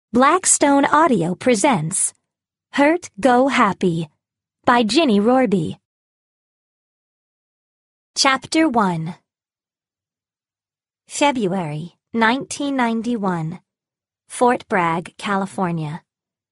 Blackstone Audio presents Hurt, Go Happy by Ginny Rorby. Chapter 1. February 1991, Fort Bragg, California.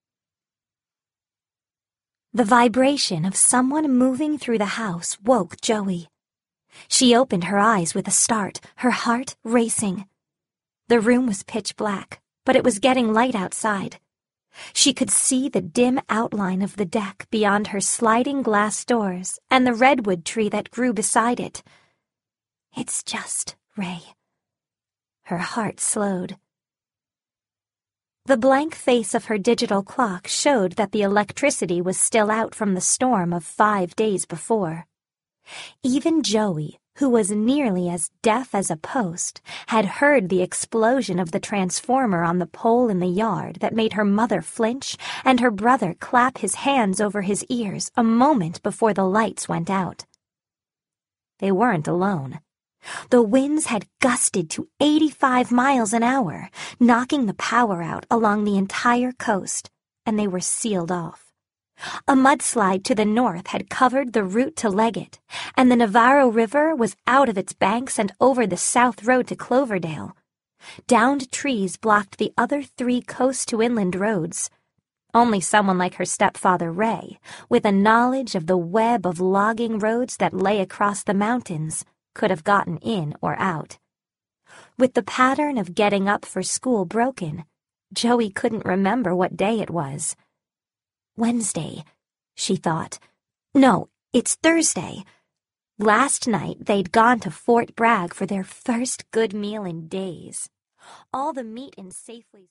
The vibration of someone moving through the house woke Joey. She opened her eyes with a start, her heart racing. The room was pitch black, but it was getting light outside. She could see the dim outline of the deck beyond her sliding glass doors and the redwood tree that grew beside it. It's just Ray. Her heart slowed. The blank face of her digital clock showed that the electricity was still out from the storm of 5 days before. Even Joey, who was nearly as deaf as a post, had heard the explosion of the transformer on the pole in the yard that made her mother flinch and her brother clap his hands over his ears a moment before the lights went out. They weren't alone. The winds had gusted to 85 miles an hour, knocking the power out along the entire coast, and they were sealed off. A mudslide to the north had covered the route to Leggett, and the Navarro River was out of its banks and over the south road to Cloverdale. Downed trees blocked the other 3 coast-to-inland roads. Only someone like her stepfather Ray, with a knowledge of the web of logging roads that lay across the mountains, could have gotten in or out. With the pattern of getting up for school broken, Joey couldn't remember what day it was. Wednesday, she thought. No, it's Thursday. Last night they'd gone to Fort Bragg for their first good meal in days. All the meat in Safely's